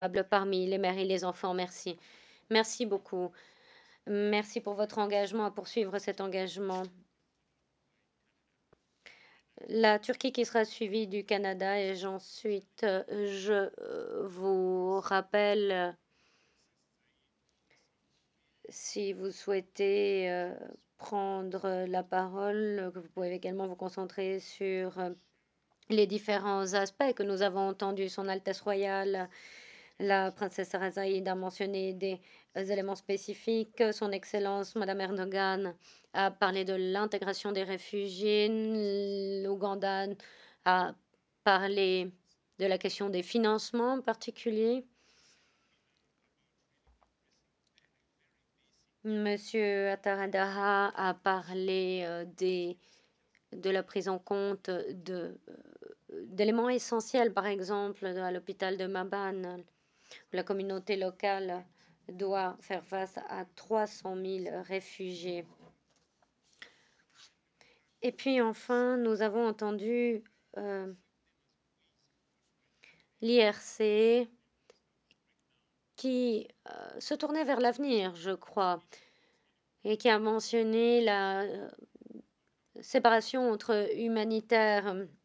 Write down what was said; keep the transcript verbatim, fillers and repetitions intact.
parmi les mères et les enfants. Merci. Merci beaucoup. Merci pour votre engagement, à poursuivre cet engagement. La Turquie qui sera suivie du Canada et ensuite, euh, je euh, vous rappelle, euh, si vous souhaitez euh, prendre la parole, euh, que vous pouvez également vous concentrer sur euh, les différents aspects que nous avons entendus. Son Altesse royale, la princesse Razaïd a mentionné des euh, éléments spécifiques. Son Excellence, Madame Erdogan, a parlé de l'intégration des réfugiés. L'Ouganda a parlé de la question des financements en particulier. Monsieur Attaradara a parlé euh, des, de la prise en compte de, euh, d'éléments essentiels, par exemple à l'hôpital de Maban. La communauté locale doit faire face à trois cent mille réfugiés. Et puis enfin, nous avons entendu euh, l'I R C qui euh, se tournait vers l'avenir, je crois, et qui a mentionné la euh, séparation entre humanitaire